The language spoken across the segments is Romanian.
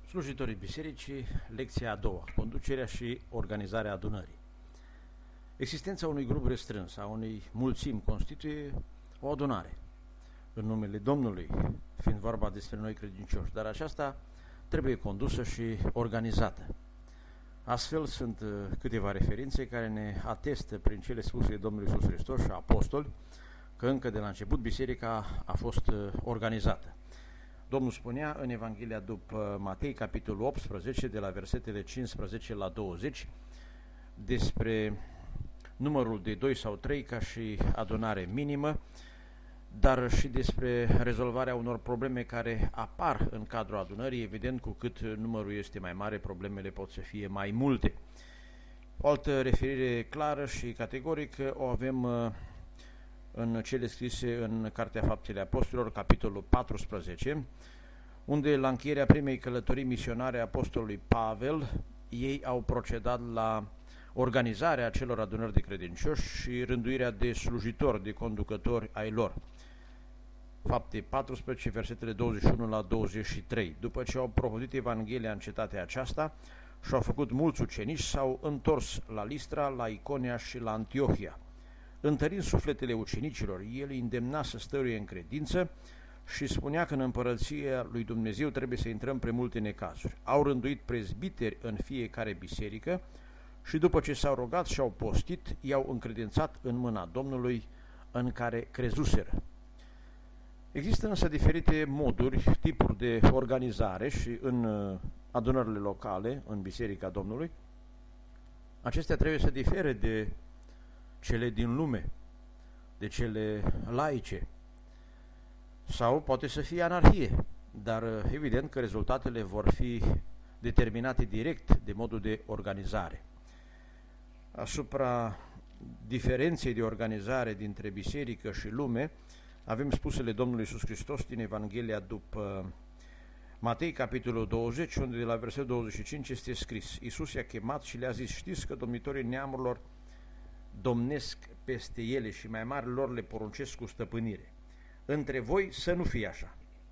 Slujitorii bisericii, lecția a doua, conducerea și organizarea adunării. Existența unui grup restrâns, a unei mulțimi, constituie o adunare, în numele Domnului, fiind vorba despre noi credincioși, dar aceasta trebuie condusă și organizată. Astfel sunt câteva referințe care ne atestă prin cele spuse de Domnul Iisus Hristos și apostoli că încă de la început biserica a fost organizată. Domnul spunea în Evanghelia după Matei, capitolul 18, de la versetele 15 la 20, despre numărul de 2 sau 3 ca și adunare minimă, dar și despre rezolvarea unor probleme care apar în cadrul adunării. Evident, cu cât numărul este mai mare, problemele pot să fie mai multe. O altă referire clară și categorică o avem în cele scrise în Cartea Faptele Apostolilor, capitolul 14, unde la încheierea primei călătorii misionare a apostolului Pavel, ei au procedat la organizarea acelor adunări de credincioși și rânduirea de slujitori, de conducători ai lor. Fapte 14, versetele 21 la 23. După ce au propovăduit Evanghelia în cetatea aceasta și au făcut mulți ucenici, s-au întors la Listra, la Iconia și la Antiohia. Întărind sufletele ucenicilor, el îi îndemna să stăruie în credință și spunea că în împărăția lui Dumnezeu trebuie să intrăm pre multe necazuri. Au rânduit prezbiteri în fiecare biserică și după ce s-au rugat și au postit, i-au încredințat în mâna Domnului în care crezuseră. Există însă diferite moduri, tipuri de organizare și în adunările locale, în Biserica Domnului. Acestea trebuie să difere de cele din lume, de cele laice, sau poate să fie anarhie, dar evident că rezultatele vor fi determinate direct de modul de organizare. Asupra diferenței de organizare dintre biserică și lume, avem spusele Domnului Iisus Hristos din Evanghelia după Matei, capitolul 20, unde de la versetul 25 este scris: Iisus i-a chemat și le-a zis: știți că domnitorii neamurilor domnesc peste ele și mai mari lor le poruncesc cu stăpânire. Între voi să nu fie așa,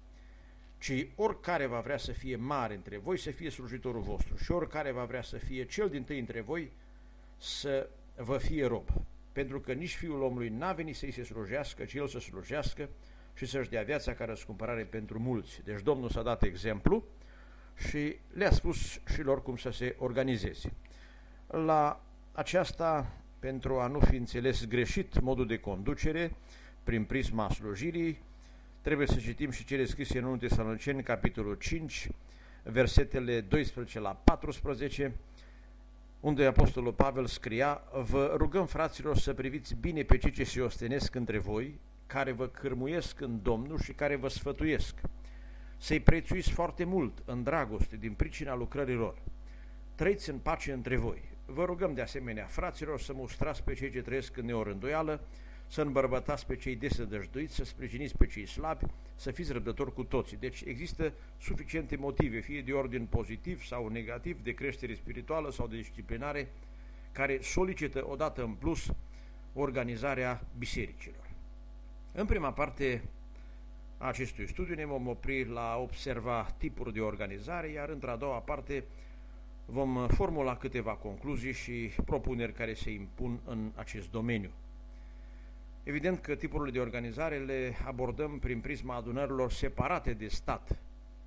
ci oricare va vrea să fie mare între voi să fie slujitorul vostru și oricare va vrea să fie cel dintâi între voi să vă fie rob. Pentru că nici Fiul omului n-a venit să-i se slujească, ci El să slujească și să-și dea viața ca răscumpărare pentru mulți. Deci Domnul s-a dat exemplu și le-a spus și lor cum să se organizeze. La aceasta, pentru a nu fi înțeles greșit modul de conducere prin prisma slujirii, trebuie să citim și cele scrise în 1 Tesaloniceni, capitolul 5, versetele 12 la 14, unde apostolul Pavel scria: vă rugăm, fraților, să priviți bine pe cei ce se ostenesc între voi, care vă cârmuiesc în Domnul și care vă sfătuiesc, să-i prețuiți foarte mult în dragoste din pricina lucrărilor. Trăiți în pace între voi. Vă rugăm de asemenea, fraților, să mustrați pe cei ce trăiesc în neorânduială, să îmbărbătați pe cei desădăjduiți, să sprijiniți pe cei slabi, să fiți răbdători cu toții. Deci există suficiente motive, fie de ordin pozitiv sau negativ, de creștere spirituală sau de disciplinare, care solicită odată în plus organizarea bisericilor. În prima parte a acestui studiu ne vom opri la a observa tipuri de organizare, iar într-a doua parte vom formula câteva concluzii și propuneri care se impun în acest domeniu. Evident că tipurile de organizare le abordăm prin prisma adunărilor separate de stat.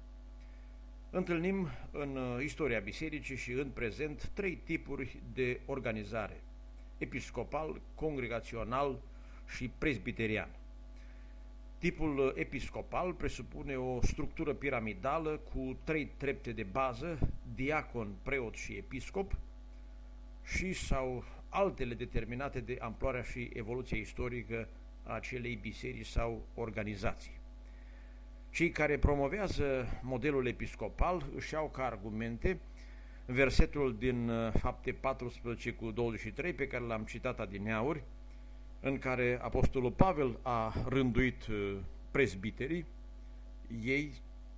Întâlnim în istoria bisericii și în prezent 3 tipuri de organizare: episcopal, congregațional și presbiterian. Tipul episcopal presupune o structură piramidală cu 3 trepte de bază: diacon, preot și episcop, și sau altele determinate de amploarea și evoluția istorică a acelei biserici sau organizații. Cei care promovează modelul episcopal își iau ca argumente versetul din Fapte 14 cu 23 pe care l-am citat adineauri, în care apostolul Pavel a rânduit prezbiterii. Ei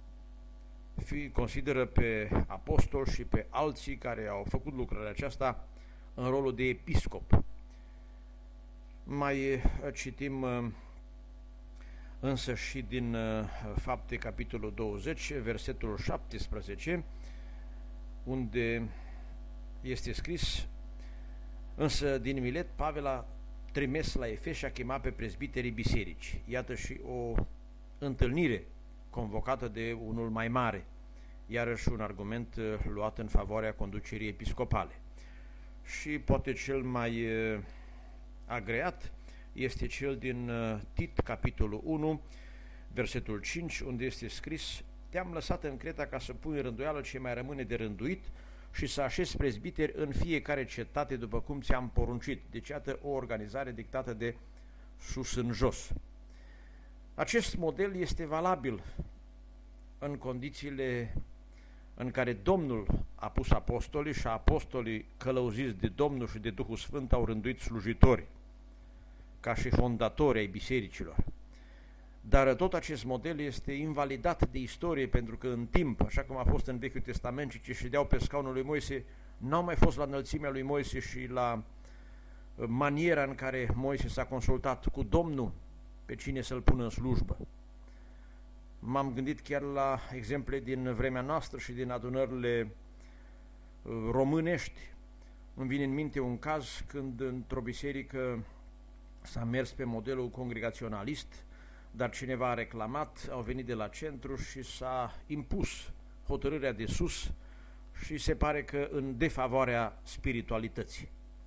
consideră pe apostol și pe alții care au făcut lucrarea aceasta în rolul de episcop. Mai citim însă și din Fapte, capitolul 20, versetul 17, unde este scris: însă din Milet Pavel a trimis la Efes și a chemat pe prezbiterii biserici. Iată și o întâlnire convocată de unul mai mare, iarăși un argument luat în favoarea conducerii episcopale. Și poate cel mai agreat este cel din Tit, capitolul 1, versetul 5, unde este scris: te-am lăsat în Creta ca să pui în rânduială ce mai rămâne de rânduit și să așezi prezbiteri în fiecare cetate după cum ți-am poruncit. Deci iată o organizare dictată de sus în jos. Acest model este valabil în condițiile în care Domnul a pus apostolii și apostolii, călăuziți de Domnul și de Duhul Sfânt, au rânduit slujitori ca și fondatori ai bisericilor. Dar tot acest model este invalidat de istorie, pentru că în timp, așa cum a fost în Vechiul Testament, cei ce ședeau pe scaunul lui Moise n-au mai fost la înălțimea lui Moise și la maniera în care Moise s-a consultat cu Domnul pe cine să-l pună în slujbă. M-am gândit chiar la exemple din vremea noastră și din adunările românești. Îmi vine în minte un caz când într-o biserică s-a mers pe modelul congregaționalist, dar cineva a reclamat, au venit de la centru și s-a impus hotărârea de sus și se pare că în defavoarea spiritualității.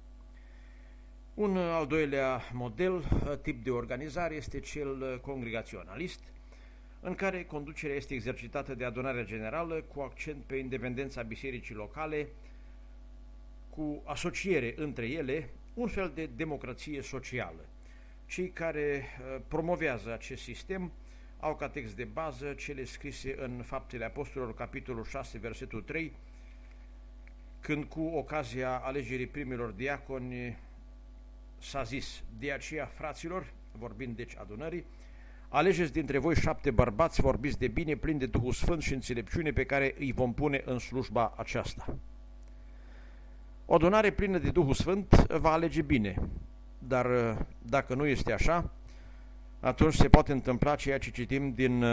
Un al doilea model, tip de organizare, este cel congregaționalist, în care conducerea este exercitată de adunarea generală cu accent pe independența bisericii locale, cu asociere între ele, un fel de democrație socială. Cei care promovează acest sistem au ca text de bază cele scrise în Faptele Apostolilor, capitolul 6, versetul 3, când cu ocazia alegerii primilor diaconi s-a zis: de aceea, fraților, vorbind deci adunării, alegeți dintre voi 7 bărbați vorbiți de bine, plini de Duhul Sfânt și înțelepciune, pe care îi vom pune în slujba aceasta. O adunare plină de Duhul Sfânt va alege bine, dar dacă nu este așa, atunci se poate întâmpla ceea ce citim din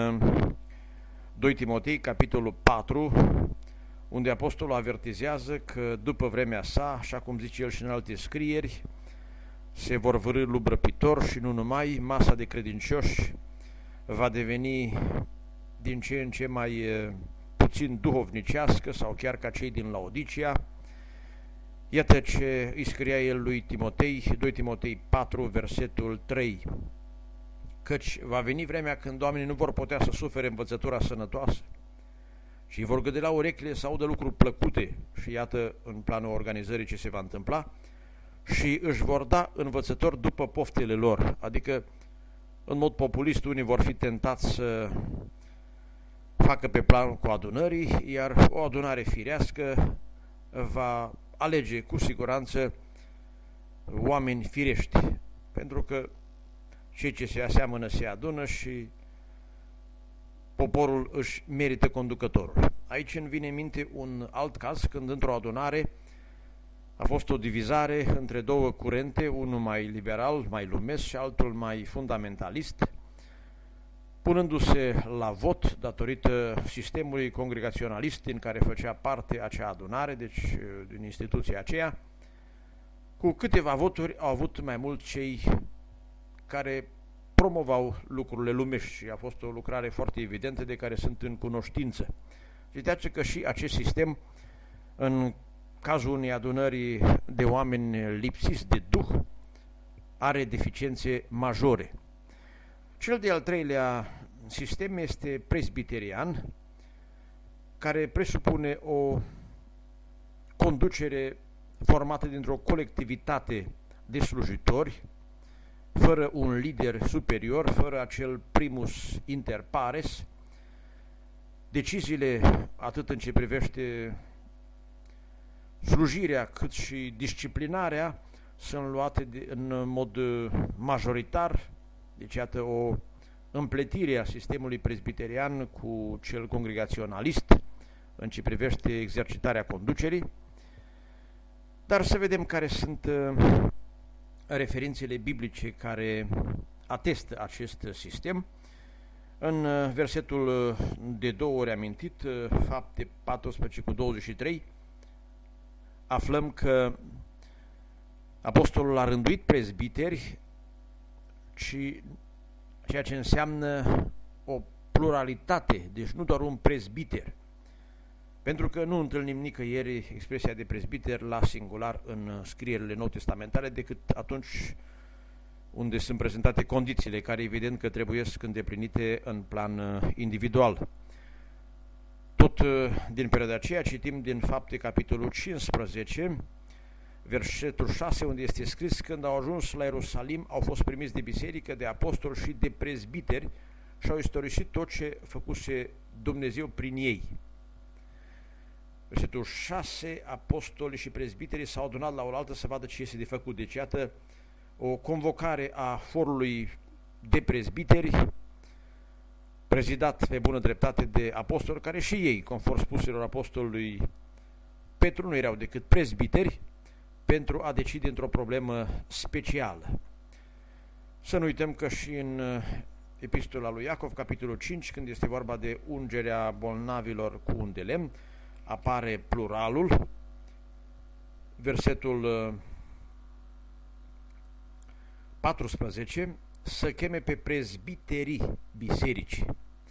2 Timotei, capitolul 4, unde apostolul avertizează că după vremea sa, așa cum zice el și în alte scrieri, se vor vârî lupi răpitori și nu numai, masa de credincioși va deveni din ce în ce mai puțin duhovnicească sau chiar ca cei din Laodicea. Iată ce îi scria el lui Timotei, 2 Timotei 4, versetul 3, căci va veni vremea când oamenii nu vor putea să sufere învățătura sănătoasă și vor gâdi la urechile să audă lucruri plăcute, și iată în planul organizării ce se va întâmpla, și își vor da învățători după poftele lor, adică în mod populist unii vor fi tentați să facă pe plan cu adunării, iar o adunare firească va alege cu siguranță oameni firești, pentru că cei ce se aseamănă se adună și poporul își merită conducătorul. Aici îmi vine în minte un alt caz, când într-o adunare a fost o divizare între două curente, unul mai liberal, mai lumesc, și altul mai fundamentalist, punându-se la vot datorită sistemului congregaționalist din care făcea parte acea adunare, deci din instituția aceea. Cu câteva voturi au avut mai mult cei care promovau lucrurile lumești și a fost o lucrare foarte evidentă de care sunt în cunoștință. Ziceați că și acest sistem, în cazul unei adunări de oameni lipsiți de Duh, are deficiențe majore. Cel de-al treilea sistem este presbiterian, care presupune o conducere formată dintr-o colectivitate de slujitori, fără un lider superior, fără acel primus inter pares. Deciziile, atât în ce privește slujirea cât și disciplinarea, sunt luate în mod majoritar. Deci iată o împletire a sistemului presbiterian cu cel congregaționalist în ce privește exercitarea conducerii. Dar să vedem care sunt referințele biblice care atestă acest sistem. În versetul de 2 ori amintit, Fapte 14:23, aflăm că apostolul a rânduit prezbiteri, ceea ce înseamnă o pluralitate, deci nu doar un prezbiter. Pentru că nu întâlnim nicăieri expresia de prezbiter la singular în scrierile nou testamentare, decât atunci unde sunt prezentate condițiile care evident că trebuiesc îndeplinite în plan individual. Tot din perioada aceea citim din Fapte capitolul 15, versetul 6, unde este scris: când au ajuns la Ierusalim, au fost primiți de biserică, de apostoli și de prezbiteri și au istorisit tot ce făcuse Dumnezeu prin ei. Versetul 6, apostolii și prezbiterii s-au adunat la oaltă să vadă ce este de făcut. Deci iată o convocare a forului de prezbiteri, prezidat pe bună dreptate de apostoli, care și ei, conform spuselor apostolului Petru, nu erau decât prezbiteri, pentru a decide într-o problemă specială. Să nu uităm că și în epistola lui Iacov, capitolul 5, când este vorba de ungerea bolnavilor cu un de lemn, apare pluralul, versetul 14, să cheme pe prezbiterii bisericii.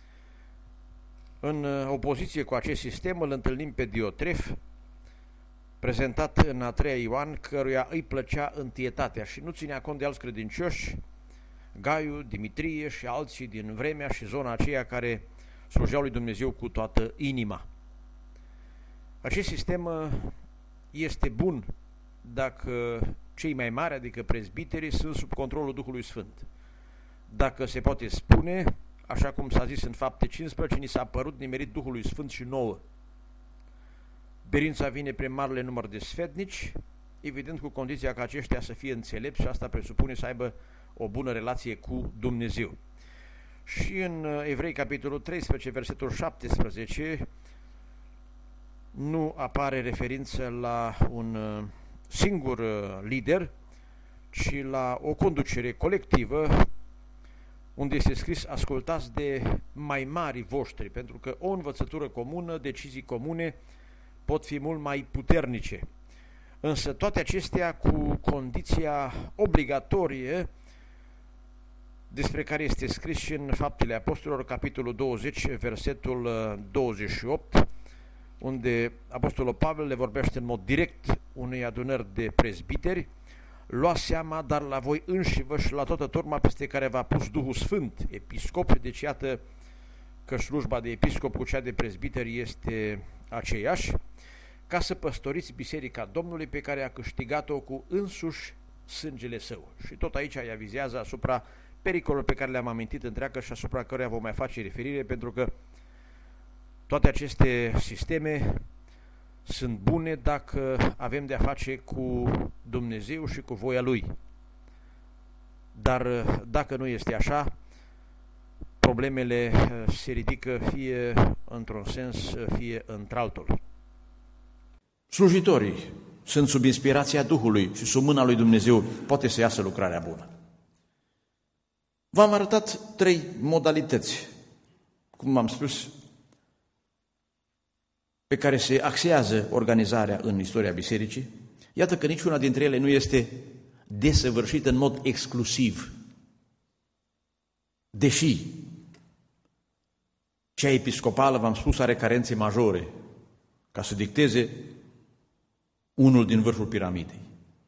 În opoziție cu acest sistem îl întâlnim pe Diotref, prezentat în a 3-a Ioan, căruia îi plăcea întietatea și nu ținea cont de alți credincioși, Gaiu, Dimitrie și alții din vremea și zona aceea care slujeau lui Dumnezeu cu toată inima. Acest sistem este bun dacă cei mai mari, adică prezbiterii, sunt sub controlul Duhului Sfânt. Dacă se poate spune, așa cum s-a zis în Fapte 15, ni s-a părut nimerit Duhului Sfânt și nouă. Berința vine prin marele număr de sfetnici, evident cu condiția ca aceștia să fie înțelepți și asta presupune să aibă o bună relație cu Dumnezeu. Și în Evrei, capitolul 13, versetul 17, nu apare referință la un singur lider, ci la o conducere colectivă, unde este scris: ascultați de mai mari voștri, pentru că o învățătură comună, decizii comune pot fi mult mai puternice. Însă toate acestea cu condiția obligatorie despre care este scris și în Faptele Apostolilor, capitolul 20, versetul 28, unde Apostolul Pavel le vorbește în mod direct unei adunări de prezbiteri: luați seama, dar la voi înșivă și la toată turma peste care v-a pus Duhul Sfânt, episcop. Deci iată că slujba de episcop cu cea de prezbiteri este aceeași, ca să păstoriți biserica Domnului pe care a câștigat-o cu însuși sângele său. Și tot aici ea vizează asupra pericolelor pe care le-am amintit întreagă și asupra căruia vom mai face referire, pentru că toate aceste sisteme sunt bune dacă avem de-a face cu Dumnezeu și cu voia Lui. Dar dacă nu este așa, problemele se ridică fie într-un sens, fie într-altul. Slujitorii sunt sub inspirația Duhului și sub mâna lui Dumnezeu poate să iasă lucrarea bună. V-am arătat 3 modalități, cum am spus, pe care se axează organizarea în istoria bisericii. Iată că niciuna dintre ele nu este desăvârșită în mod exclusiv. Deși cea episcopală, v-am spus, are carențe majore ca să dicteze unul din vârful piramidei.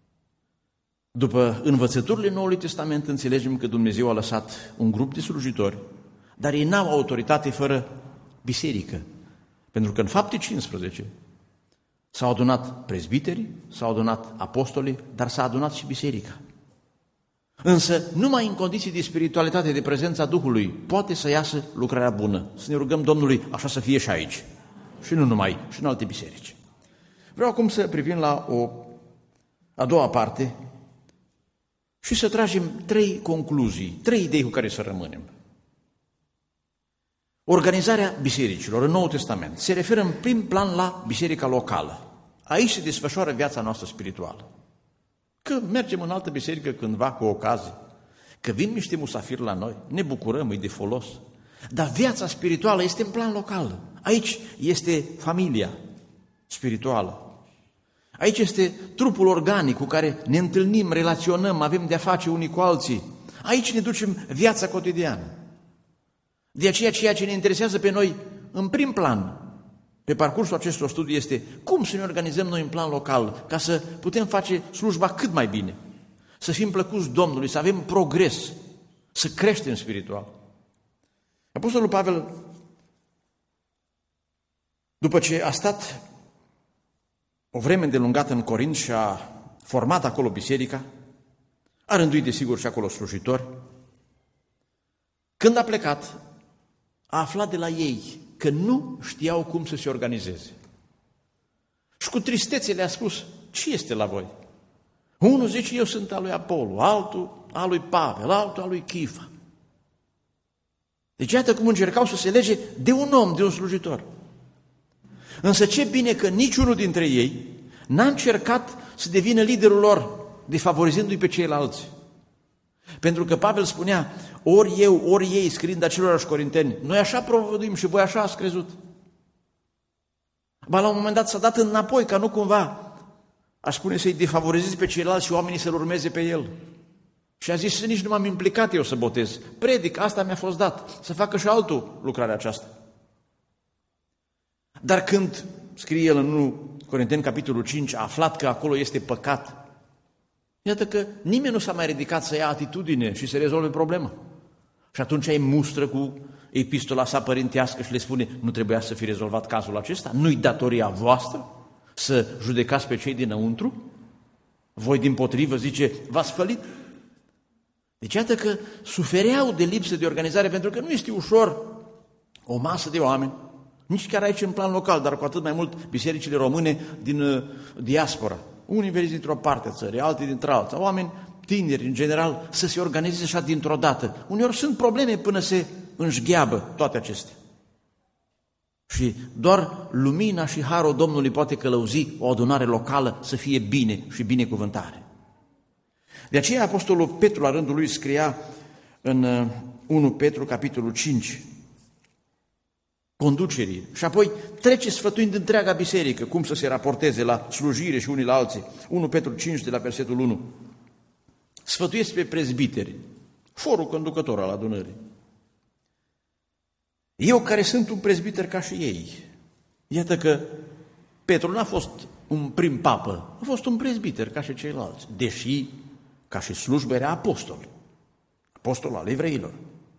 După învățăturile Noului Testament înțelegem că Dumnezeu a lăsat un grup de slujitori, dar ei n-au autoritate fără biserică. Pentru că în Fapte 15 s-au adunat prezbiterii, s-au adunat apostolii, dar s-a adunat și biserica. Însă numai în condiții de spiritualitate, de prezența Duhului, poate să iasă lucrarea bună. Să ne rugăm Domnului așa să fie și aici. Și nu numai, și în alte biserici. Vreau acum să privim la a doua parte și să tragem 3 concluzii, 3 idei cu care să rămânem. Organizarea bisericilor în Noul Testament se referă în prim plan la biserica locală. Aici se desfășoară viața noastră spirituală. Că mergem în altă biserică cândva cu ocazie, că vin niște musafiri la noi, ne bucurăm, e de folos. Dar viața spirituală este în plan local. Aici este familia spirituală. Aici este trupul organic cu care ne întâlnim, relaționăm, avem de-a face unii cu alții. Aici ne ducem viața cotidiană. De aceea ceea ce ne interesează pe noi în prim plan, pe parcursul acestor studii, este cum să ne organizăm noi în plan local ca să putem face slujba cât mai bine, să fim plăcuți Domnului, să avem progres, să creștem spiritual. Apostolul Pavel, după ce a stat o vreme îndelungată în Corint și a format acolo biserica, a rânduit desigur și acolo slujitori, când a plecat, a aflat de la ei că nu știau cum să se organizeze. Și cu tristețe le-a spus: ce este la voi? Unul zice: eu sunt al lui Apollo, altul al lui Pavel, altul al lui Chifa. Deci iată cum încercau să se lege de un om, de un slujitor. Însă ce bine că niciunul dintre ei n-a încercat să devină liderul lor, defavorizându-i pe ceilalți. Pentru că Pavel spunea: ori eu, ori ei, scriind acelorși corinteni, noi așa propovăduim și voi așa ați crezut. Ba, la un moment dat s-a dat înapoi, ca nu cumva, aș spune, să-i defavorizeze pe ceilalți și oamenii să-l urmeze pe el. Și a zis: nici nu m-am implicat eu să botez, predic, asta mi-a fost dat, să facă și altul lucrarea aceasta. Dar când, scrie el în 1 Corinteni, capitolul 5, a aflat că acolo este păcat, iată că nimeni nu s-a mai ridicat să ia atitudine și să rezolve problema. Și atunci îi mustră cu epistola sa părintească și le spune: nu trebuia să fi rezolvat cazul acesta? Nu-i datoria voastră să judecați pe cei dinăuntru? Voi dimpotrivă, zice, v-ați fălit? Deci iată că sufereau de lipsă de organizare, pentru că nu este ușor o masă de oameni, nici chiar aici în plan local, dar cu atât mai mult bisericile române din diaspora. Unii veniți dintr-o parte a țării, alții dintr-alta, oameni tineri în general, să se organizeze așa dintr-o dată. Uneori sunt probleme până se înșgheabă toate acestea. Și doar lumina și harul Domnului poate călăuzi o adunare locală să fie bine și binecuvântare. De aceea apostolul Petru la rândul lui scria în 1 Petru capitolul 5 conducerii și apoi trece sfătuind întreaga biserică cum să se raporteze la slujire și unii la alții. 1 Petru 5 de la versetul 1. Sfătuiesc pe prezbiteri, forul conducător al adunării. Eu care sunt un prezbiter ca și ei. Iată că Petru n-a fost un prim papă, a fost un prezbiter ca și ceilalți, deși ca și slujbă era apostol al evreilor.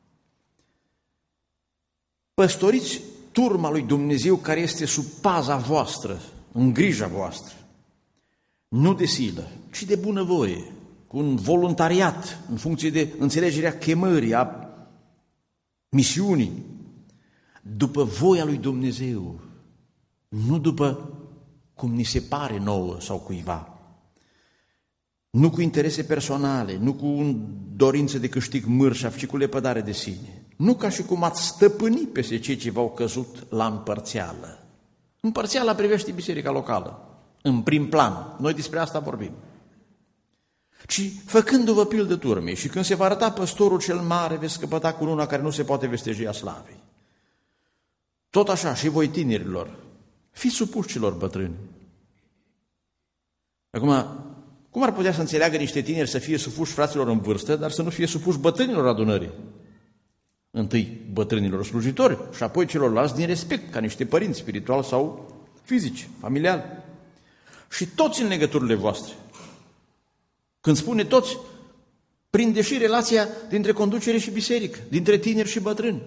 Păstoriți turma lui Dumnezeu care este sub paza voastră, în grija voastră, nu de silă, ci de bunăvoie, cu un voluntariat, în funcție de înțelegerea chemării, a misiunii, după voia lui Dumnezeu, nu după cum ni se pare nouă sau cuiva. Nu cu interese personale, nu cu dorință de câștig mărșav, ci cu lepădare de sine. Nu ca și cum ați stăpâni peste cei ce v-au căzut la împărțeală. Împărțeala privește biserica locală, în prim plan. Noi despre asta vorbim. Ci făcându-vă pildă turmei și când se va arăta păstorul cel mare, veți scăpăta cu luna care nu se poate vesteji a slavei. Tot așa și voi tinerilor, fiți supuși celor bătrâni. Acum, cum ar putea să înțeleagă niște tineri să fie supuși fraților în vârstă, dar să nu fie supuși bătrânilor adunării? Întâi bătrânilor slujitori și apoi celorlalți din respect, ca niște părinți spirituali sau fizici, familiali. Și toți în legăturile voastre. Când spune toți, prinde și relația dintre conducere și biserică, dintre tineri și bătrâni.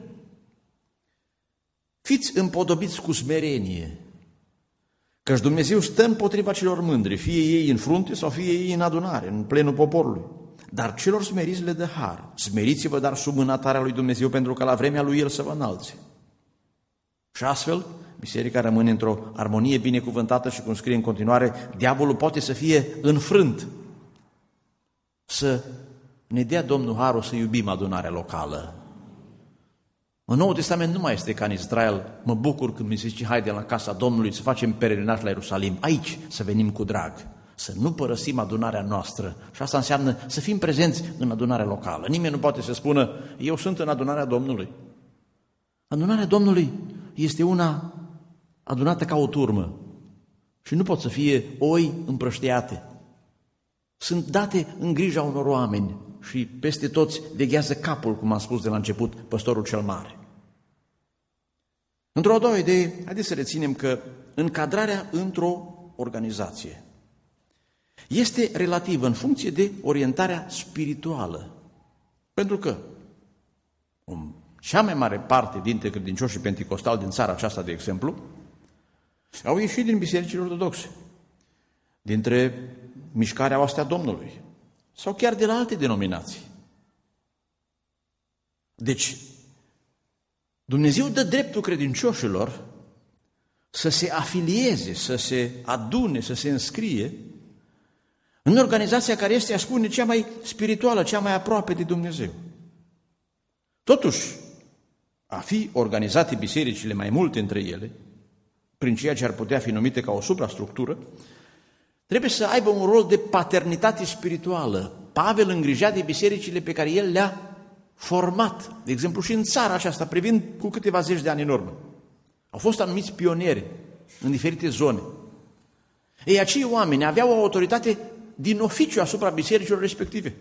Fiți împodobiți cu smerenie, căci Dumnezeu stă împotriva celor mândri, fie ei în frunte sau fie ei în adunare, în plenul poporului. Dar celor smeriți le dă har. Smeriți-vă, dar sub mâna tare a lui Dumnezeu, pentru că la vremea lui El să vă înalțe. Și astfel, biserica rămâne într-o armonie binecuvântată și, cum scrie în continuare, diavolul poate să fie înfrânt. Să ne dea Domnul harul să iubim adunarea locală. În Noul Testament nu mai este ca în Israel. Mă bucur când mi se zice: haide la casa Domnului să facem pelerinaj la Ierusalim. Aici să venim cu drag, să nu părăsim adunarea noastră. Și asta înseamnă să fim prezenți în adunarea locală. Nimeni nu poate să spună: eu sunt în adunarea Domnului. Adunarea Domnului este una adunată ca o turmă și nu pot să fie oi împrăștiate. Sunt date în grija unor oameni și peste toți veghează capul, cum am spus de la început, păstorul cel mare. Într-o a doua idee, haideți să reținem că încadrarea într-o organizație este relativă în funcție de orientarea spirituală. Pentru că cea mai mare parte dintre credincioșii penticostali din țara aceasta, de exemplu, au ieșit din bisericile ortodoxe, dintre mișcarea Oastea Domnului sau chiar de la alte denominații. Deci, Dumnezeu dă dreptul credincioșilor să se afilieze, să se adune, să se înscrie în organizația care este, aș spune, cea mai spirituală, cea mai aproape de Dumnezeu. Totuși, a fi organizate bisericile mai multe între ele, prin ceea ce ar putea fi numite ca o suprastructură, trebuie să aibă un rol de paternitate spirituală. Pavel îngrija de bisericile pe care el le-a format, de exemplu și în țara aceasta, privind cu câteva zeci de ani în urmă. Au fost anumiți pionieri în diferite zone. Ei, acei oameni aveau o autoritate din oficiu asupra bisericilor respective.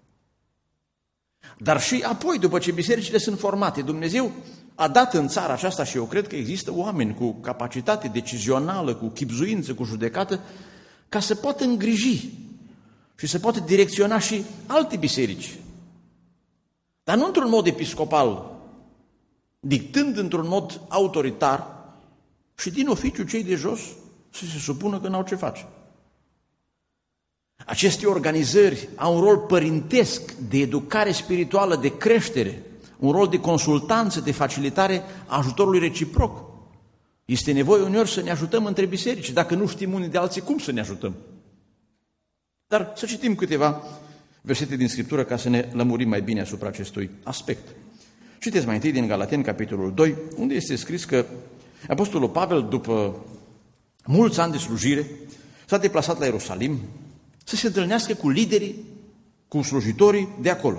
Dar și apoi, după ce bisericile sunt formate, Dumnezeu a dat în țara aceasta, și eu cred că există oameni cu capacitate decizională, cu chibzuință, cu judecată, ca să poată îngriji și să poată direcționa și alte biserici. Dar nu într-un mod episcopal, dictând într-un mod autoritar și din oficiu cei de jos să se supună că n-au ce face. Aceste organizări au un rol părintesc, de educare spirituală, de creștere, un rol de consultanță, de facilitare a ajutorului reciproc. Este nevoie uneori să ne ajutăm între biserici, dacă nu știm unii de alții cum să ne ajutăm. Dar să citim câteva versete din Scriptură ca să ne lămurim mai bine asupra acestui aspect. Citeți mai întâi din Galateni, capitolul 2, unde este scris că Apostolul Pavel, după mulți ani de slujire, s-a deplasat la Ierusalim să se întâlnească cu liderii, cu slujitorii de acolo.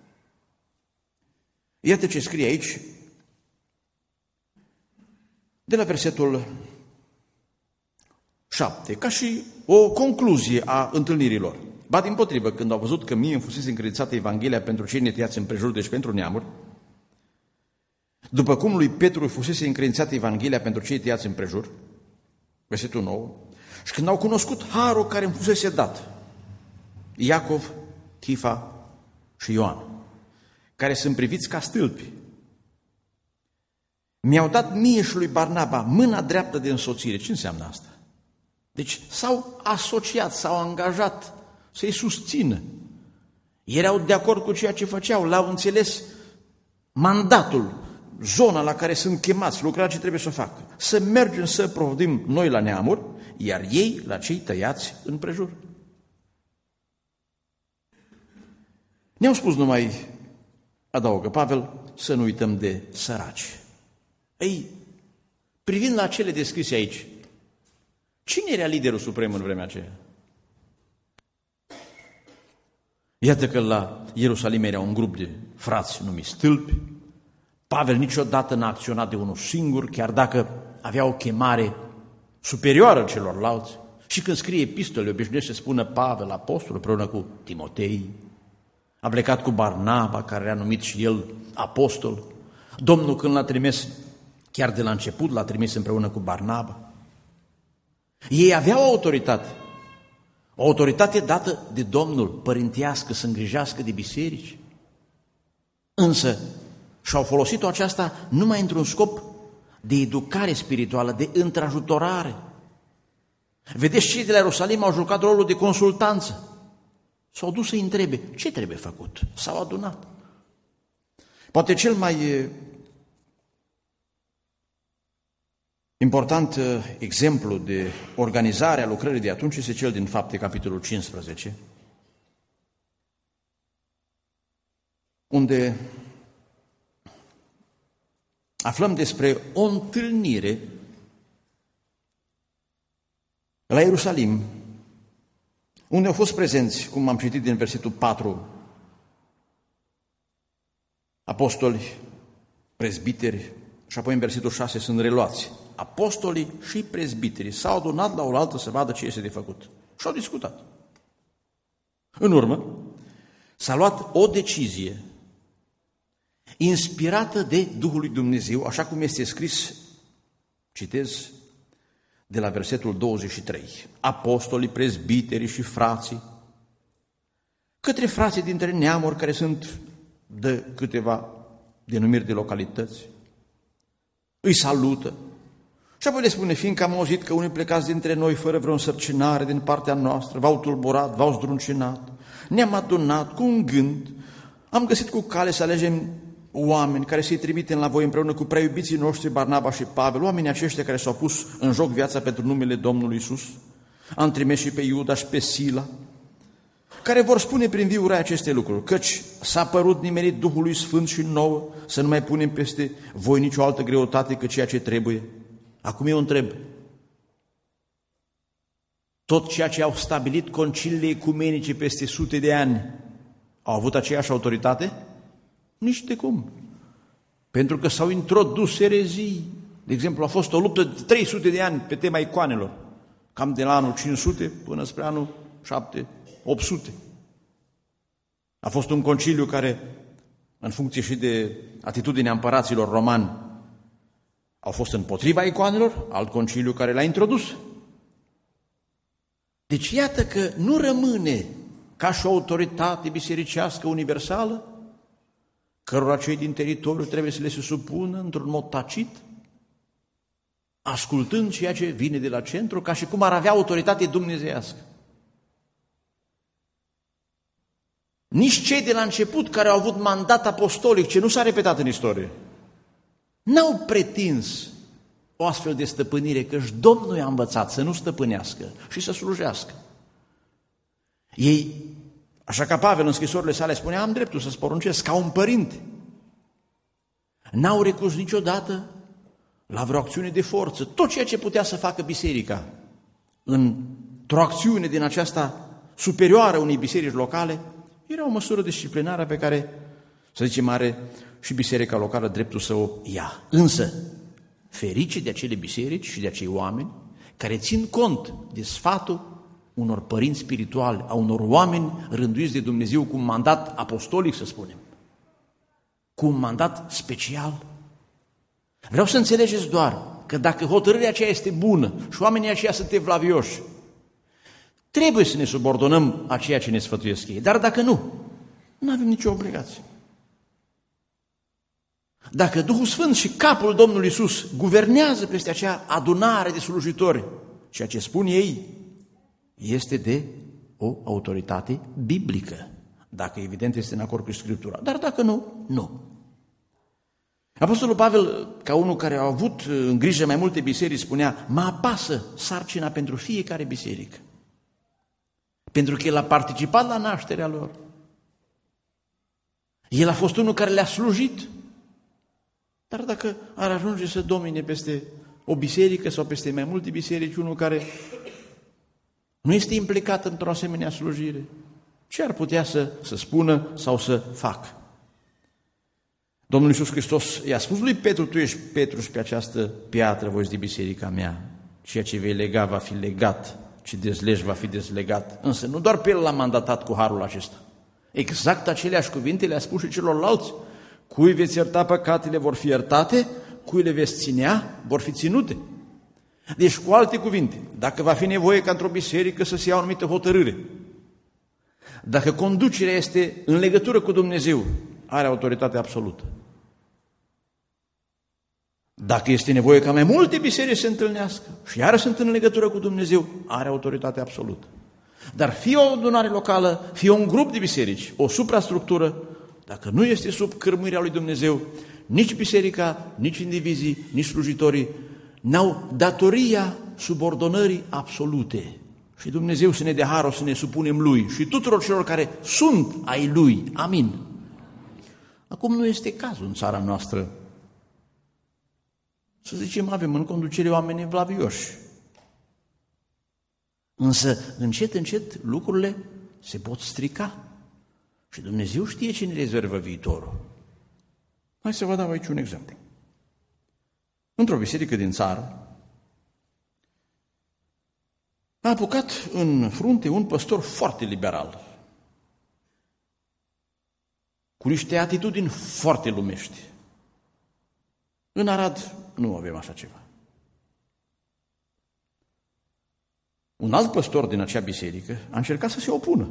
Iată ce scrie aici, de la versetul 7, ca și o concluzie a întâlnirilor. Ba dimpotrivă, când au văzut că mie îmi fusese încredințată Evanghelia pentru cei netăiați împrejur, deci pentru neamuri, după cum lui Petru fusese încredințată Evanghelia pentru cei tăiați împrejur, versetul 9, și când au cunoscut harul care îmi fusese dat, Iacov, Chifa și Ioan, care sunt priviți ca stâlpi, mi-au dat mie și lui Barnaba mâna dreaptă de însoțire. Ce înseamnă asta? Deci s-au asociat, s-au angajat să-i susțină. Erau de acord cu ceea ce făceau, l-au înțeles mandatul, zona la care sunt chemați, lucrarea ce trebuie să o facă. Să mergem să provodim noi la neamuri, iar ei la cei tăiați împrejur. Ne-au spus numai, adaugă Pavel, să nu uităm de săraci. Ei, privind la cele descrise aici, cine era liderul suprem în vremea aceea? Iată că la Ierusalim era un grup de frați numiți stâlpi. Pavel niciodată n-a acționat de unul singur, chiar dacă avea o chemare superioară celorlalți. Și când scrie epistole, obișnuiește să spună Pavel, apostol, împreună cu Timotei. A plecat cu Barnaba, care era numit și el apostol. Domnul, când l-a trimis, chiar de la început l-a trimis împreună cu Barnaba. Ei aveau autoritate. O autoritate dată de Domnul, părintească, să îngrijească de biserici. Însă și-au folosit-o aceasta numai într-un scop de educare spirituală, de întrajutorare. Vedeți, cei de la Ierusalim au jucat rolul de consultanță. S-au dus să-i întrebe ce trebuie făcut. S-au adunat. Poate cel mai important exemplu de organizare a lucrării de atunci este cel din Fapte, capitolul 15, unde aflăm despre o întâlnire la Ierusalim, unde au fost prezenți, cum am citit din versetul 4, apostoli, prezbiteri, Și apoi în versetul 6 sunt reluați. Apostolii și prezbiterii s-au adunat la oaltă să vadă ce este de făcut. Și au discutat. În urmă, s-a luat o decizie inspirată de Duhul lui Dumnezeu, așa cum este scris, citez, de la versetul 23. Apostolii, prezbiterii și frații, către frații dintre neamuri care sunt de câteva denumiri de localități, îi salută. Și apoi le spune, fiindcă am auzit că unii plecați dintre noi fără vreo însărcinare din partea noastră, v-au tulburat, v-au zdruncinat, ne-am adunat cu un gând, am găsit cu cale să alegem oameni care să-i trimitem la voi împreună cu preiubiții noștri Barnaba și Pavel, oamenii aceștia care s-au pus în joc viața pentru numele Domnului Iisus. Am trimis și pe Iuda și pe Sila, care vor spune prin viurea aceste lucruri, căci s-a părut nimerit Duhului Sfânt și nouă să nu mai punem peste voi nicio altă greutate cât ceea ce trebuie. Acum eu întreb, tot ceea ce au stabilit conciliile ecumenice peste sute de ani, au avut aceeași autoritate? Nici de cum. Pentru că s-au introdus erezii. De exemplu, a fost o luptă de 300 de ani pe tema icoanelor, cam de la anul 500 până spre anul 800. A fost un conciliu care, în funcție și de atitudinea împăraților romani, au fost împotriva icoanelor, alt conciliu care l-a introdus. Deci iată că nu rămâne ca și o autoritate bisericească universală, cărora cei din teritoriu trebuie să le se supună într-un mod tacit, ascultând ceea ce vine de la centru, ca și cum ar avea autoritate dumnezeiască. Nici cei de la început care au avut mandat apostolic, ce nu s-a repetat în istorie, n-au pretins o astfel de stăpânire, căci Domnul i-a învățat să nu stăpânească și să slujească. Ei, așa ca Pavel în scrisorile sale spunea, am dreptul să-ți poruncesc ca un părinte. N-au recurs niciodată la vreo acțiune de forță. Tot ceea ce putea să facă biserica într-o acțiune din aceasta superioară unei biserici locale, era o măsură disciplinară pe care, să zicem, are și biserica locală dreptul să o ia. Însă, ferice de acele biserici și de acei oameni care țin cont de sfatul unor părinți spirituali, a unor oameni rânduiți de Dumnezeu cu un mandat apostolic, să spunem, cu un mandat special. Vreau să înțelegeți doar că dacă hotărârea aceea este bună și oamenii aceia sunt evlavioși, trebuie să ne subordonăm a ceea ce ne sfătuiesc ei, dar dacă nu, nu avem nicio obligație. Dacă Duhul Sfânt și capul Domnului Iisus guvernează peste acea adunare de slujitori, ceea ce spun ei este de o autoritate biblică, dacă evident este în acord cu Scriptura, dar dacă nu, nu. Apostolul Pavel, ca unul care a avut în grijă mai multe biserici, spunea, mă apasă sarcina pentru fiecare biserică, pentru că el a participat la nașterea lor. El a fost unul care le-a slujit. Dar dacă ar ajunge să domine peste o biserică sau peste mai multe biserici, unul care nu este implicat într-o asemenea slujire, ce ar putea să spună sau să facă? Domnul Iisus Hristos i-a spus lui Petru, tu ești Petru și pe această piatră voi de biserica mea. Ceea ce vei lega va fi legat, ce dezlegi va fi dezlegat. Însă nu doar pe el l-a mandatat cu harul acesta. Exact aceleași cuvinte le-a spus și celorlalți. Cui veți ierta păcatele vor fi iertate, cui le veți ținea vor fi ținute. Deci, cu alte cuvinte, dacă va fi nevoie ca într-o biserică să se ia o anumită hotărâre, dacă conducerea este în legătură cu Dumnezeu, are autoritate absolută. Dacă este nevoie ca mai multe biserici să se întâlnească și iară sunt în legătură cu Dumnezeu, are autoritate absolută. Dar fie o adunare locală, fie un grup de biserici, o suprastructură, dacă nu este sub cârmuirea lui Dumnezeu, nici biserica, nici indivizii, nici slujitorii n-au datoria subordonării absolute. Și Dumnezeu să ne dea harul să ne supunem Lui și tuturor celor care sunt ai Lui. Amin. Acum nu este cazul în țara noastră. Să zicem, avem în conducere oameni evlavioși. Însă, încet, încet, lucrurile se pot strica. Și Dumnezeu știe ce ne rezervă viitorul. Hai să vă dau aici un exemplu. într-o biserică din țară, a apucat în frunte un păstor foarte liberal, cu niște atitudini foarte lumești. În Arad nu avem așa ceva. Un alt păstor din acea biserică a încercat să se opună.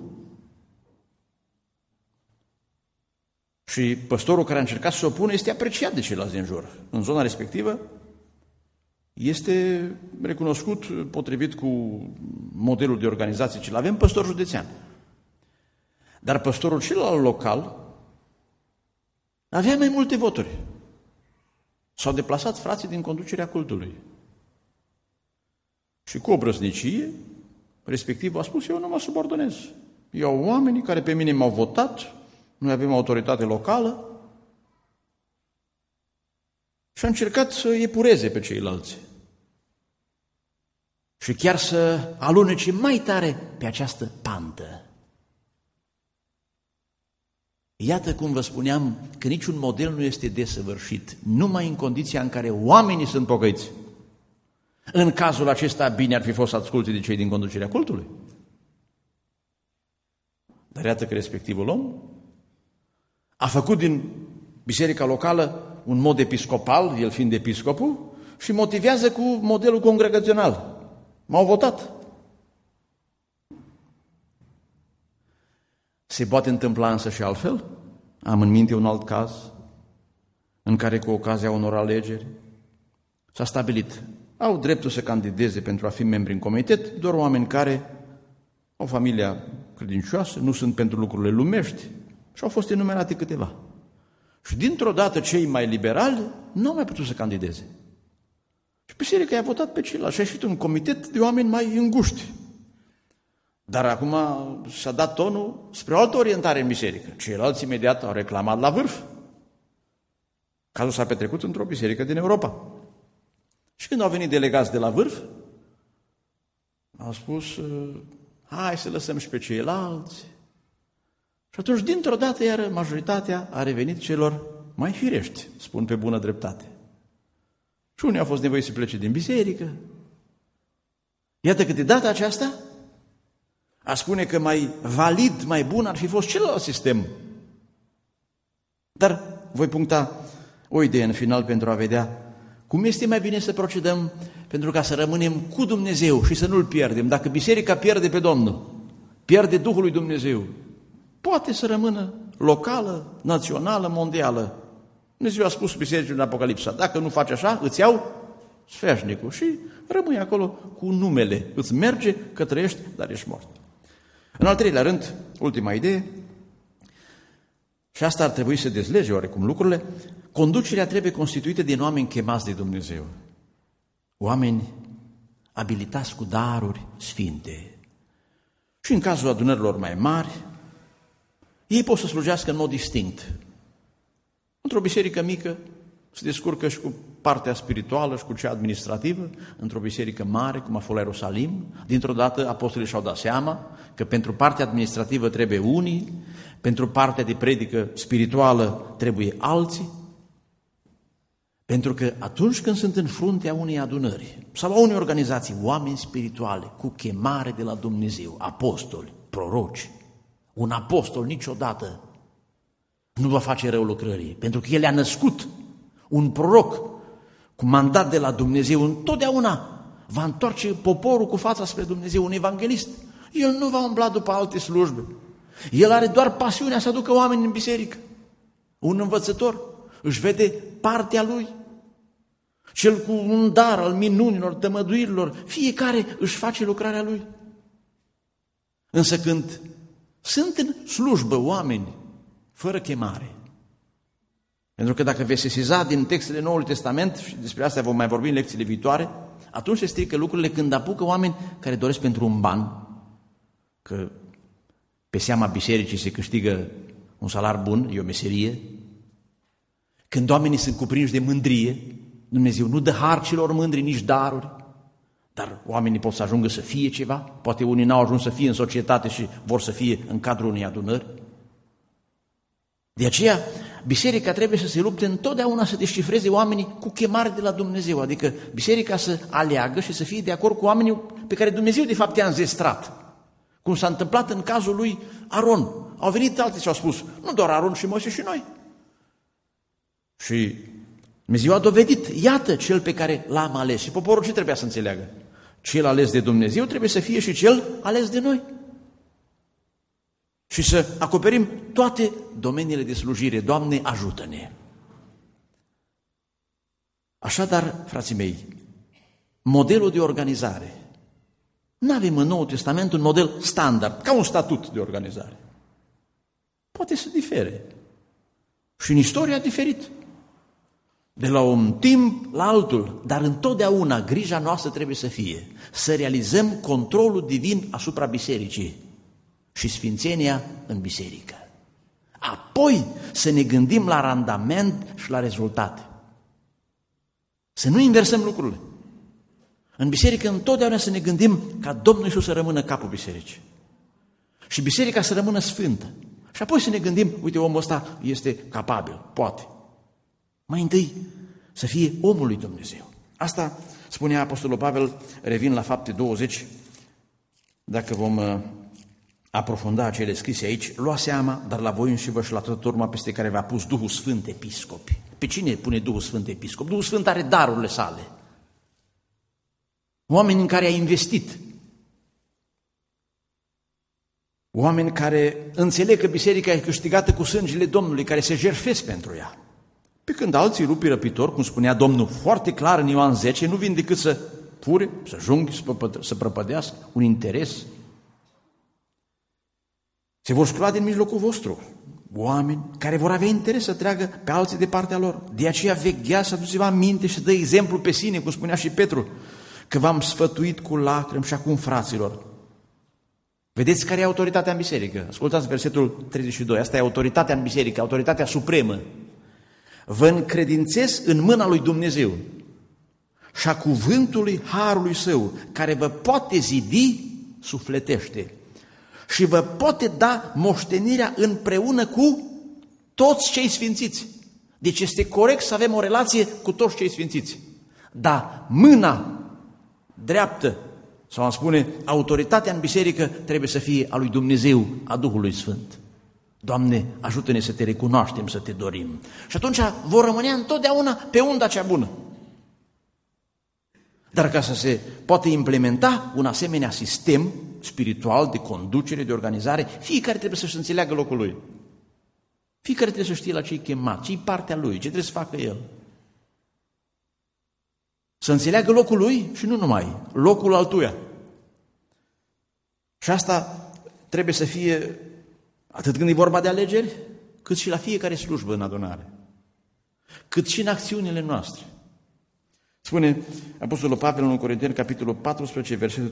Și păstorul care a încercat să se opună este apreciat de ceilalți din jur. În zona respectivă este recunoscut, potrivit cu modelul de organizație ce avem, păstor județean. Dar păstorul celălalt local avea mai multe voturi. S-au deplasat frații din conducerea cultului. Și cu o brăznicie, respectiv a spus, eu nu mă subordonez. Eu oamenii care pe mine m-au votat, noi avem autoritate locală, și a încercat să epureze pe ceilalți. Și chiar să alunece mai tare pe această pantă. Iată cum vă spuneam că niciun model nu este desăvârșit, numai în condiția în care oamenii sunt pocăiți. În cazul acesta, bine ar fi fost să asculte de cei din conducerea cultului. Dar iată că respectivul om a făcut din biserica locală un mod episcopal, el fiind episcopul, și motivează cu modelul congregațional. M-au votat. Se poate întâmpla însă și altfel? Am în minte un alt caz în care cu ocazia unor alegeri s-a stabilit, au dreptul să candideze pentru a fi membri în comitet doar oameni care au familia credincioasă, nu sunt pentru lucrurile lumești și au fost enumerate câteva. Și dintr-o dată cei mai liberali nu au mai putut să candideze. Și biserica i-a votat pe ceilalți și a ieșit un comitet de oameni mai înguști. Dar acum s-a dat tonul spre o altă orientare în biserică. Ceilalți imediat au reclamat la vârf. Cazul s-a petrecut într-o biserică din Europa. Și când au venit delegați de la vârf, au spus, hai să lăsăm și pe ceilalți. Și atunci, dintr-o dată, iar majoritatea a revenit celor mai firești, spun pe bună dreptate. Și unii au fost nevoiți să plece din biserică. Iată că de data aceasta a spune că mai valid, mai bun ar fi fost celălalt sistem. Dar voi puncta o idee în final pentru a vedea cum este mai bine să procedăm pentru ca să rămânem cu Dumnezeu și să nu-L pierdem. Dacă biserica pierde pe Domnul, pierde Duhul lui Dumnezeu, poate să rămână locală, națională, mondială. Dumnezeu a spus bisericii în Apocalipsa, dacă nu faci așa, îți iau sfeșnicul și rămâi acolo cu numele. Îți merge că trăiești, dar ești mort. În al treilea rând, ultima idee, și asta ar trebui să dezlege oarecum lucrurile, conducerea trebuie constituită din oameni chemați de Dumnezeu. Oameni abilitați cu daruri sfinte. Și în cazul adunărilor mai mari, ei pot să slujească în mod distinct. Într-o biserică mică se descurcă și cu partea spirituală și cu cea administrativă. Într-o biserică mare, cum a fost la Ierusalim, dintr-o dată apostolii și-au dat seama că pentru partea administrativă trebuie unii, pentru partea de predică spirituală trebuie alții, pentru că atunci când sunt în fruntea unei adunări sau a unei organizații, oameni spirituale cu chemare de la Dumnezeu, apostoli, proroci, un apostol niciodată nu va face rău lucrării, pentru că el a născut un proroc cu mandat de la Dumnezeu, întotdeauna va întoarce poporul cu fața spre Dumnezeu, un evanghelist. El nu va umbla după alte slujbe. El are doar pasiunea să aducă oameni în biserică. Un învățător își vede partea lui. Cel cu un dar al minunilor, tămăduirilor, fiecare își face lucrarea lui. Însă când sunt în slujbă oameni fără chemare, pentru că dacă veți sesiza din textele Noului Testament, și despre asta vom mai vorbi în lecțiile viitoare, atunci se strică lucrurile când apucă oameni care doresc pentru un ban, că pe seama bisericii se câștigă un salar bun, e o meserie, când oamenii sunt cuprinși de mândrie, Dumnezeu nu dă har celor mândri, nici daruri, dar oamenii pot să ajungă să fie ceva, poate unii n-au ajuns să fie în societate și vor să fie în cadrul unei adunări. De aceea, biserica trebuie să se lupte întotdeauna să descifreze oamenii cu chemare de la Dumnezeu, adică biserica să aleagă și să fie de acord cu oamenii pe care Dumnezeu de fapt i-a înzestrat. Cum s-a întâmplat în cazul lui Aron. Au venit alții și au spus, nu doar Aron și Moise și noi. Și Dumnezeu a dovedit, iată cel pe care l-am ales. Și poporul ce trebuia să înțeleagă? Cel ales de Dumnezeu trebuie să fie și cel ales de noi. Și să acoperim toate domeniile de slujire. Doamne, ajută-ne! Așadar, frații mei, modelul de organizare. Nu avem în Noul Testament un model standard, ca un statut de organizare. Poate să difere. Și în istorie a diferit. De la un timp la altul, dar întotdeauna grija noastră trebuie să fie să realizăm controlul divin asupra bisericii și sfințenia în biserică. Apoi să ne gândim la randament și la rezultate. Să nu inversăm lucrurile. În biserică întotdeauna să ne gândim ca Domnul Iisus să rămână capul bisericii. Și biserica să rămână sfântă. Și apoi să ne gândim, uite, omul ăsta este capabil, poate. Mai întâi să fie omul lui Dumnezeu. Asta spunea Apostolul Pavel, revin la Fapte 20, dacă vom aprofunda cele scrise aici, lua seama, dar la voi înși vă și la toată urma peste care v-a pus Duhul Sfânt episcopi. Pe cine pune Duhul Sfânt episcop? Duhul Sfânt are darurile sale. Oameni în care a investit. Oameni care înțeleg că biserica e câștigată cu sângele Domnului, care se jertfesc pentru ea. Pe când alții lupi răpitori, cum spunea Domnul foarte clar în Ioan 10, nu vin decât să fure, să junghi, să prăpădească un interes. Se vor scula din mijlocul vostru oameni care vor avea interes să treagă pe alții de partea lor. De aceea vegheați, să aduceți-vă aminte și să dă exemplu pe sine, cum spunea și Petru, că v-am sfătuit cu lacrimi și acum, fraților. Vedeți care e autoritatea în biserică? Ascultați versetul 32. Asta e autoritatea în biserică, autoritatea supremă. Vă încredințez în mâna lui Dumnezeu și a cuvântului harului său, care vă poate zidi sufletește și vă poate da moștenirea împreună cu toți cei sfințiți. Deci este corect să avem o relație cu toți cei sfințiți. Dar mâna dreaptă, sau am spune, autoritatea în biserică trebuie să fie a lui Dumnezeu, a Duhului Sfânt. Doamne, ajută-ne să te recunoaștem, să te dorim. Și atunci vor rămâne întotdeauna pe unda cea bună. Dar ca să se poată implementa un asemenea sistem spiritual de conducere, de organizare, fiecare trebuie să-și înțeleagă locul lui. Fiecare trebuie să știe la ce-i chemat, ce-i partea lui, ce trebuie să facă el. Să înțeleagă locul lui și nu numai, locul altuia. Și asta trebuie să fie atât când e vorba de alegeri, cât și la fiecare slujbă în adunare, cât și în acțiunile noastre. Spune Apostolul Pavel în Corinteni, capitolul 14, versetul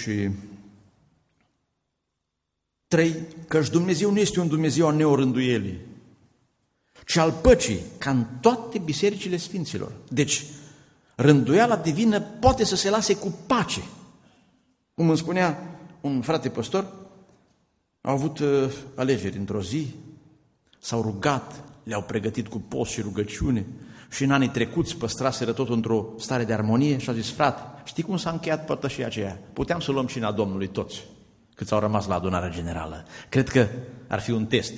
33, căci Dumnezeu nu este un Dumnezeu al neorânduielii, ci al păcii, ca în toate bisericile sfinților. Deci, rânduiala divină poate să se lase cu pace. Cum îmi spunea un frate păstor, au avut alegeri într-o zi, s-au rugat, le-au pregătit cu post și rugăciune și în anii trecuți păstraseră tot într-o stare de armonie și au zis, frate, știi cum s-a încheiat părtășia aceea? Puteam să luăm cina Domnului toți, câți au rămas la adunarea generală. Cred că ar fi un test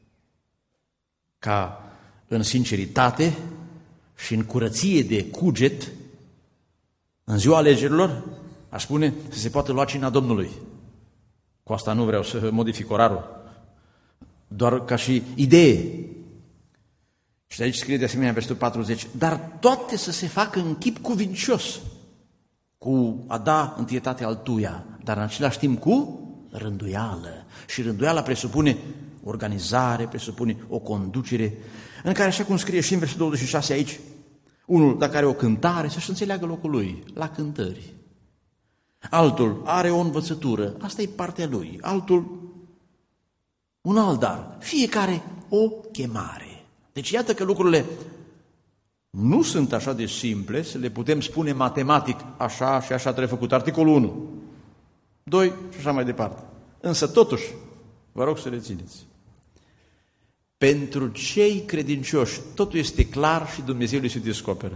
ca în sinceritate și în curăție de cuget, în ziua alegerilor, aș spune, să se poată lua cina Domnului. Cu asta nu vreau să modific orarul, doar ca și idee. Și de aici scrie de asemenea versetul 40, dar toate să se facă în chip cuvincios, cu a da întâietate altuia, dar în același timp cu rânduială. Și rânduiala presupune organizare, presupune o conducere, în care, așa cum scrie și în versetul 26 aici, unul, dacă are o cântare, să-și înțeleagă locul lui, la cântări. Altul are o învățătură, asta e partea lui. Altul, un alt dar. Fiecare o chemare. Deci iată că lucrurile nu sunt așa de simple, să le putem spune matematic, așa și așa trebuie făcut. Articolul 1, 2 și așa mai departe. Însă totuși, vă rog să rețineți, Pentru cei credincioși totul este clar și Dumnezeu le se descoperă.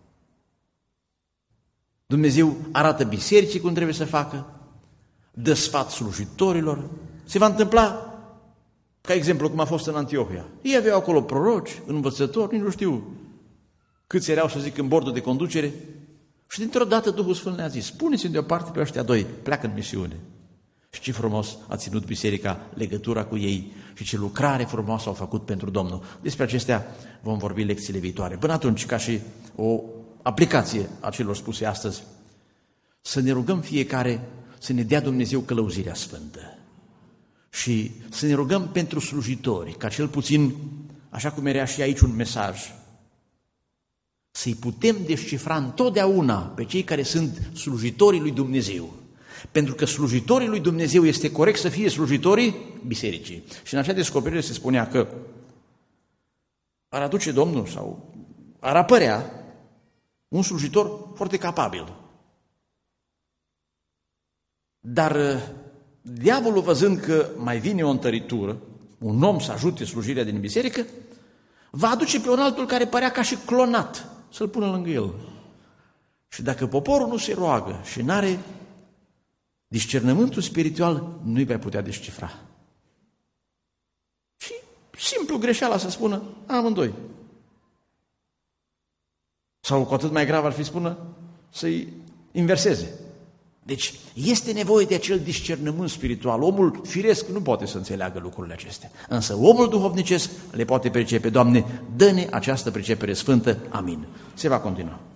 Dumnezeu arată bisericii cum trebuie să facă, dă sfat slujitorilor. Se va întâmpla, ca exemplu, cum a fost în Antiohia. Ei aveau acolo proroci, învățători, nici nu știu câți erau, să zic, în bordul de conducere. Și dintr-o dată Duhul Sfânt le-a zis, puneți-mi deoparte pe ăștia doi, pleacă în misiune. Și ce frumos a ținut biserica legătura cu ei și ce lucrare frumoasă au făcut pentru Domnul. Despre acestea vom vorbi lecțiile viitoare. Până atunci, ca și o aplicație a celor spuse astăzi, să ne rugăm fiecare să ne dea Dumnezeu călăuzirea sfântă și să ne rugăm pentru slujitori, ca cel puțin, așa cum era și aici un mesaj, să-i putem descifra întotdeauna pe cei care sunt slujitorii lui Dumnezeu. Pentru că slujitorii lui Dumnezeu este corect să fie slujitorii bisericii. Și în acea descoperire se spunea că ar aduce Domnul sau ar apărea un slujitor foarte capabil. Dar diavolul, văzând că mai vine o întăritură, un om să ajute slujirea din biserică, va aduce pe un altul care părea ca și clonat, să-l pună lângă el. Și dacă poporul nu se roagă și n-are discernământul spiritual, nu-i va putea descifra. Și simplu greșeala să spună amândoi. Sau cu atât mai grav ar fi spună să-i inverseze. Deci este nevoie de acel discernământ spiritual. Omul firesc nu poate să înțeleagă lucrurile acestea. Însă omul duhovnicesc le poate pricepe. Doamne, dă-ne această pricepere sfântă. Amin. Se va continua.